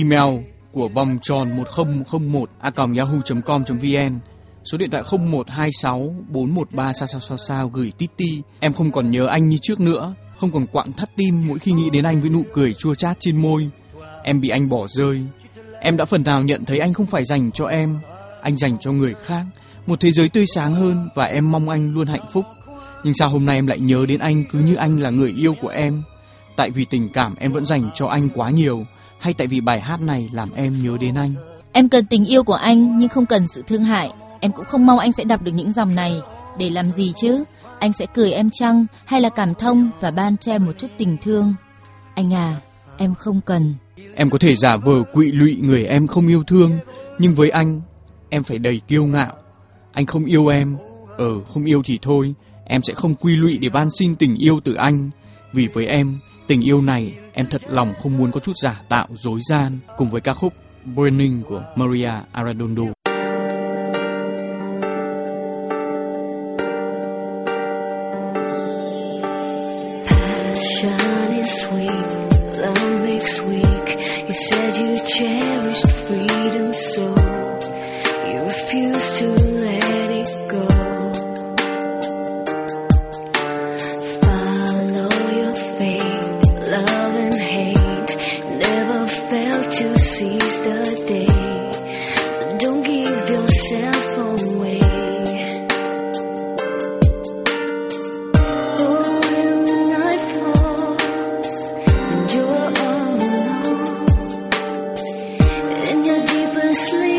email của vòng tròn 1001 @yahoo.com.vn, số điện thoại 0126 413 sao gửi Titi. Em không còn nhớ anh như trước nữa, không còn quặn thắt tim mỗi khi nghĩ đến anh với nụ cười chua chát trên môi. Em bị anh bỏ rơi. Em đã phần nào nhận thấy anh không phải dành cho em, anh dành cho người khác, một thế giới tươi sáng hơn, và em mong anh luôn hạnh phúc. Nhưng sao hôm nay em lại nhớ đến anh cứ như anh là người yêu của em? Tại vì tình cảm em vẫn dành cho anh quá nhiều, hay tại vì bài hát này làm em nhớ đến anh? Em cần tình yêu của anh nhưng không cần sự thương hại. Em cũng không mong anh sẽ đọc được những dòng này. Để làm gì chứ? Anh sẽ cười em chăng, hay là cảm thông và ban cho em một chút tình thương? Anh à, em không cần. Em có thể giả vờ quỵ lụy người em không yêu thương, nhưng với anh, em phải đầy kiêu ngạo. Anh không yêu em, không yêu thì thôi, em sẽ không quy lụy để van xin tình yêu từ anh. Vì với em, tình yêu này em thật lòng không muốn có chút giả tạo dối gian. Cùng với ca khúc Burning của Maria Arredondo. Passion is sweet, love makes weak. You said you cherished freedom, so you refused to let it go. Follow your fate, love and hate. Never failed to seize the day, but don't give yourself away. Sleep.